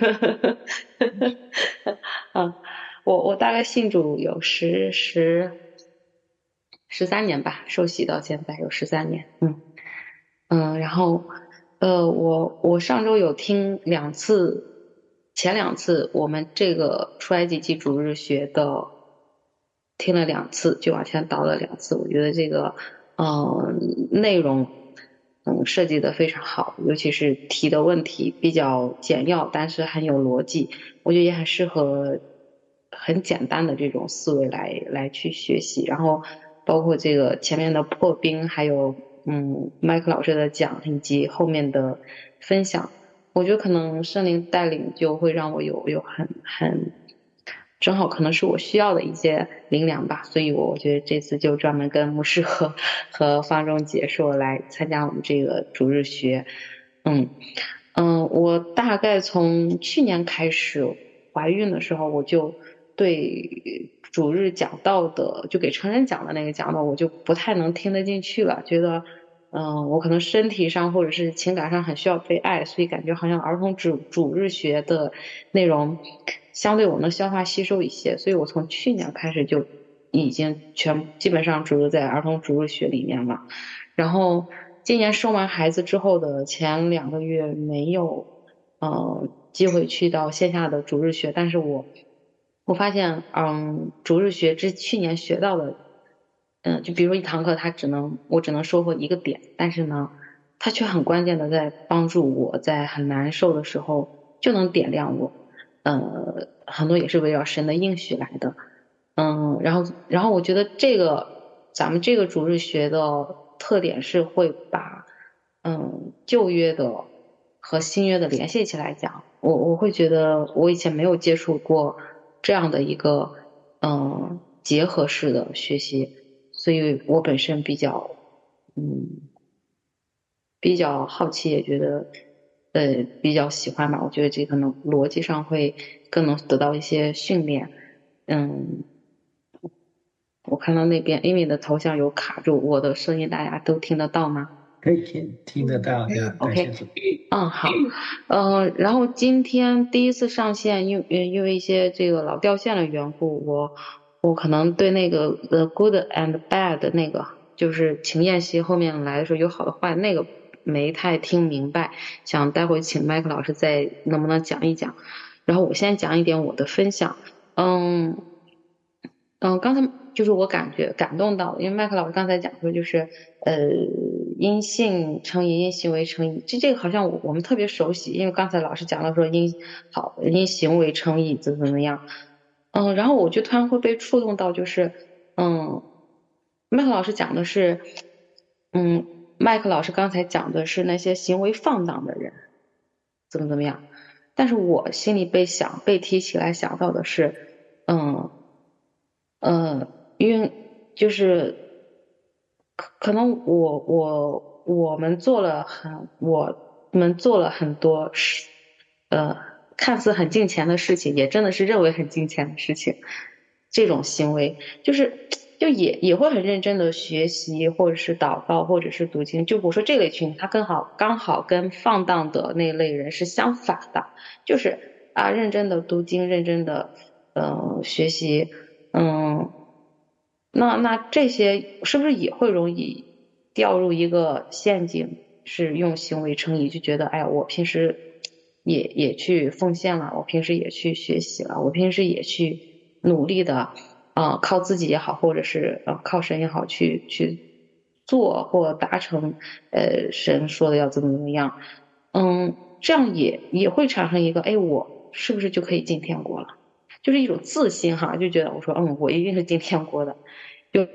嗯，我我大概信主有十十十三年吧，受洗到现在有十三年。嗯嗯，然后呃，我我上周有听两次，前两次我们这个出埃及记主日学的听了两次，就往前倒了两次。我觉得这个嗯内容嗯设计的非常好，尤其是提的问题比较简要，但是很有逻辑，我觉得也很适合很简单的这种思维来来去学习。然后包括这个前面的破冰，还有嗯麦克老师的讲以及后面的分享，我觉得可能圣灵带领就会让我有有很很正好可能是我需要的一些灵粮吧，所以我觉得这次就专门跟牧师和和方中姐说来参加我们这个主日学。嗯嗯，我大概从去年开始怀孕的时候，我就对主日讲道的，就给成人讲的那个讲道，我就不太能听得进去了，觉得嗯，我可能身体上或者是情感上很需要被爱，所以感觉好像儿童主主日学的内容相对我能消化吸收一些，所以我从去年开始就已经全基本上主入在儿童主日学里面了。然后今年生完孩子之后的前两个月没有呃机会去到线下的主日学，但是我我发现嗯主日学之去年学到的。嗯，就比如说一堂课，它只能我只能收获一个点，但是呢，它却很关键的在帮助我在很难受的时候就能点亮我。呃，很多也是围绕神的应许来的。嗯，然后然后我觉得这个咱们这个主日学的特点是会把嗯旧约的和新约的联系起来讲。我我会觉得我以前没有接触过这样的一个嗯结合式的学习。所以我本身比较，嗯，比较好奇，也觉得，呃，比较喜欢吧。我觉得这可能逻辑上会更能得到一些训练。嗯，我看到那边 Amy 的头像有卡住，我的声音大家都听得到吗？ 可以听听得到的，感谢主。 嗯，好，呃，然后今天第一次上线，因因因为一些这个老掉线的缘故，我我可能对那个 The Good and Bad 那个就是请宴席后面来的时候有好的坏，那个没太听明白，想待会请麦克老师再能不能讲一讲。然后我先讲一点我的分享，嗯。嗯，刚才就是我感觉感动到，因为麦克老师刚才讲说，就是呃，因信称义，因行为称义，这这个好像我我们特别熟悉，因为刚才老师讲了说因好因行为称义怎么怎么样，嗯，然后我就突然会被触动到，就是嗯，麦克老师讲的是，嗯，麦克老师刚才讲的是那些行为放荡的人怎么怎么样，但是我心里被想被提起来想到的是，嗯。呃，因为就是可可能我我我们做了很我们做了很多事，呃，看似很金钱的事情，也真的是认为很金钱的事情，这种行为就是就也也会很认真的学习，或者是祷告，或者是读经。就我说这类群，他更好刚好跟放荡的那类人是相反的，就是啊，认真的读经，认真的呃学习。嗯，那那这些是不是也会容易掉入一个陷阱？是用行为称义，就觉得哎呀，我平时也也去奉献了，我平时也去学习了，我平时也去努力的啊、呃靠自己也好，或者是呃靠神也好，去去做或达成呃神说的要怎么怎么样，嗯，这样也也会产生一个哎，我是不是就可以进天国了？就是一种自信哈，就觉得我说嗯，我一定是进天国的，就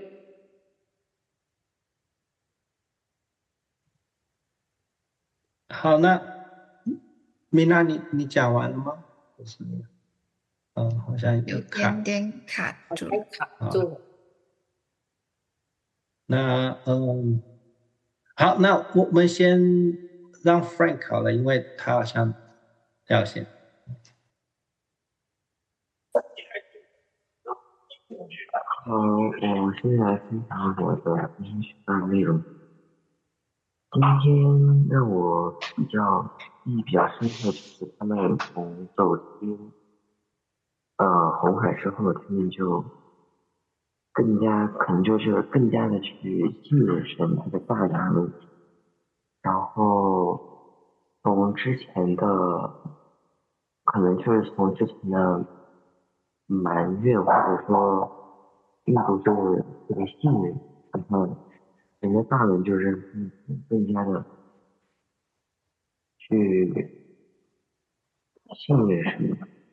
好，那米娜，你你讲完了吗？不是， 嗯，好像有卡点点卡住。 卡住。 那嗯，好，那我们先让 Frank 好了，因为他好像掉线。 好，我现在来分享我的英语的内容。今天让我比较记忆比较深刻的就是他们从走进呃红海之后，他们就更加可能就是更加的去信任神他的大能，然后从之前的可能就是从之前的埋怨或者说并不是特别信任，然后人的大能就让他们更加的去信任神。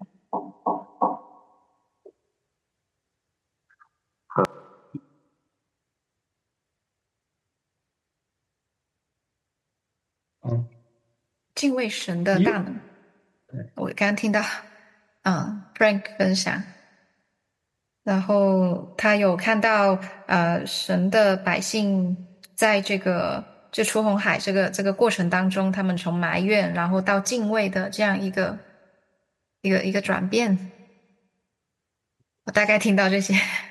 嗯， 敬畏神的大能。我刚刚听到，嗯 ，Frank 分享，然后他有看到呃神的百姓在这个就出红海这个这个过程当中，他们从埋怨然后到敬畏的这样一个一个一个转变。我大概听到这些。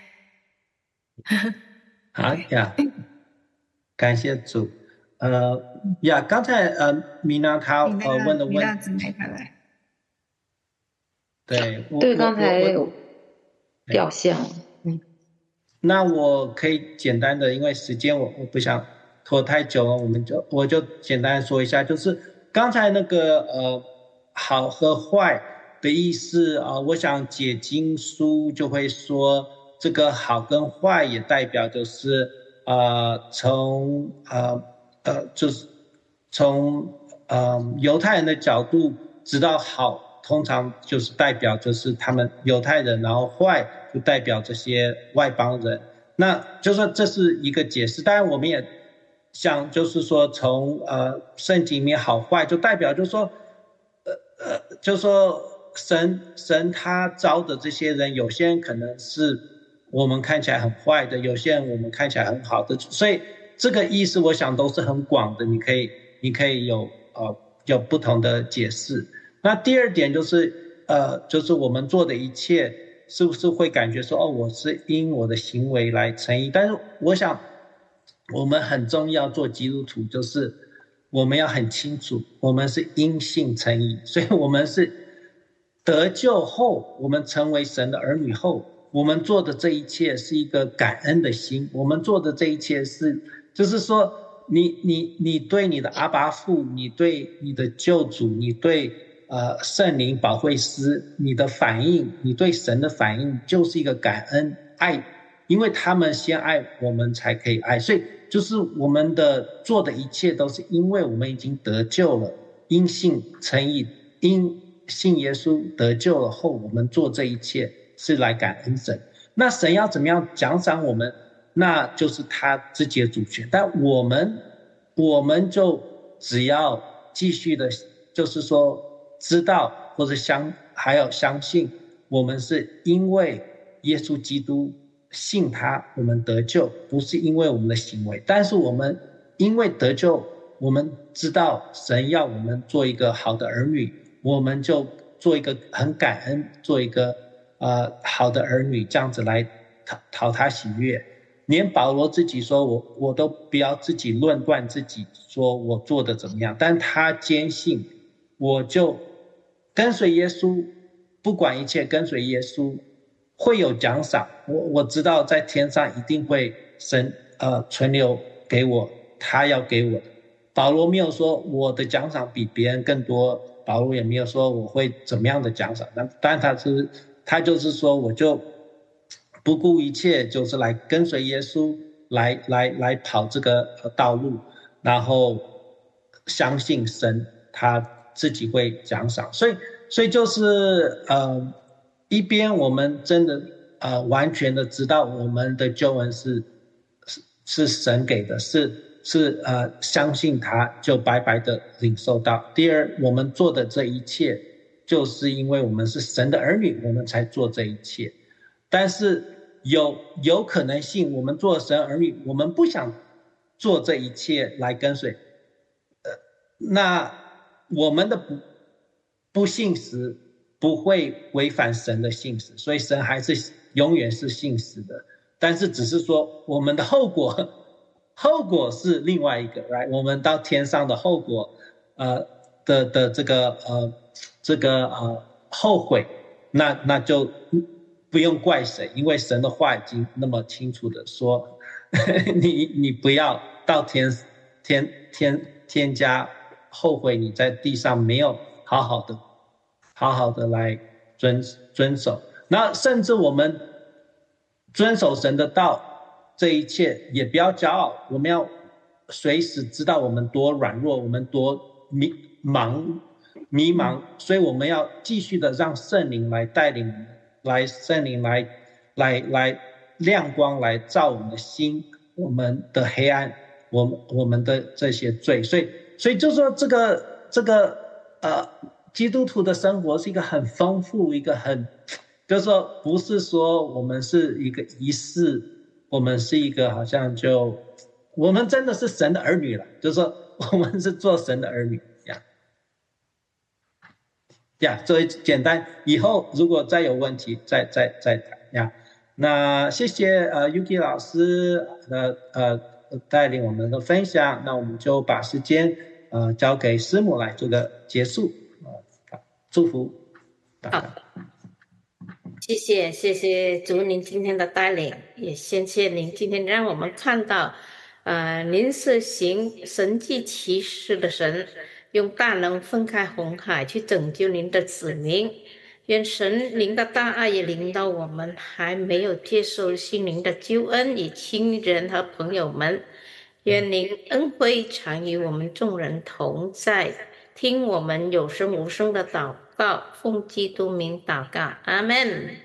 好呀，感谢主。呃呀，刚才呃米娜她呃问的问题，对，我对，刚才我我掉线了。嗯， 那我可以简单的，因为时间我我不想拖太久了，我们就我就简单说一下，就是刚才那个呃好和坏的意思啊、呃，我想解经书就会说，这个好跟坏也代表就是呃从呃呃就是从呃犹太人的角度知道好，通常就是代表就是他们犹太人，然后坏就代表这些外邦人。那就说这是一个解释，当然我们也想就是说从呃圣经里面好坏就代表就是说呃呃就是说神神他招的这些人，有些人可能是我们看起来很坏的，有些人我们看起来很好的，所以这个意思我想都是很广的，你可以你可以有呃有不同的解释。那第二点就是呃就是我们做的一切是不是会感觉说哦我是因我的行为来称义，但是我想我们很重要做基督徒就是我们要很清楚我们是因信称义，所以我们是得救后，我们成为神的儿女后，我们做的这一切是一个感恩的心，我们做的这一切是就是说你你你对你的阿爸父，你对你的救主，你对呃圣灵保惠师，你的反应，你对神的反应就是一个感恩爱，因为他们先爱我们才可以爱，所以就是我们的做的一切都是因为我们已经得救了，因信称义，因信耶稣得救了后，我们做这一切是来感恩神。那神要怎么样奖赏我们，那就是他自己的主权，但我们我们就只要继续的就是说知道或者相还有相信我们是因为耶稣基督信他我们得救，不是因为我们的行为，但是我们因为得救，我们知道神要我们做一个好的儿女，我们就做一个很感恩，做一个呃好的儿女，这样子来讨讨他喜悦。连保罗自己说我我都不要自己论断自己说我做的怎么样，但他坚信我就跟随耶稣，不管一切跟随耶稣会有奖赏，我我知道在天上一定会神呃存留给我他要给我的。保罗没有说我的奖赏比别人更多，保罗也没有说我会怎么样的奖赏，但他是他就是说我就不顾一切，就是来跟随耶稣，来来来跑这个道路，然后相信神他自己会奖赏。所以所以就是呃一边我们真的呃完全的知道我们的救恩是是是神给的，是是呃相信他就白白的领受到。第二，我们做的这一切就是因为我们是神的儿女，我们才做这一切。但是有有可能性，我们做神儿女，我们不想做这一切来跟随，呃，那我们的不不信实不会违反神的信实，所以神还是永远是信实的。但是只是说我们的后果，后果是另外一个 ，right？ 我们到天上的后果，呃的的这个呃这个呃后悔，那那就不用怪谁，因为神的话已经那么清楚的说，你你不要到天天天天家后悔你在地上没有好好的好好的来遵遵守。那甚至我们遵守神的道，这一切也不要骄傲，我们要随时知道我们多软弱，我们多迷茫迷茫，所以我们要继续的让圣灵来带领我们，来圣灵来来来亮光来照我们的心，我们的黑暗，我们我们的这些罪。所以所以就说这个这个呃基督徒的生活是一个很丰富，一个很就是说不是说我们是一个仪式，我们是一个好像就我们真的是神的儿女了，就是说我们是做神的儿女呀呀。作为简单，以后如果再有问题再再再谈呀。那谢谢呃 Yuki 老师的呃带领我们的分享，那我们就把时间呃交给师母来做个结束，呃祝福大家。 好，谢谢谢谢主您今天的带领，也谢谢您今天让我们看到，呃，您是行神迹奇事的神，用大能分开红海去拯救您的子民。愿神灵的大爱也临到我们还没有接受心灵的救恩与亲人和朋友们。愿您恩惠常与我们众人同在，听我们有声无声的祷告，奉基督名祷告，阿们。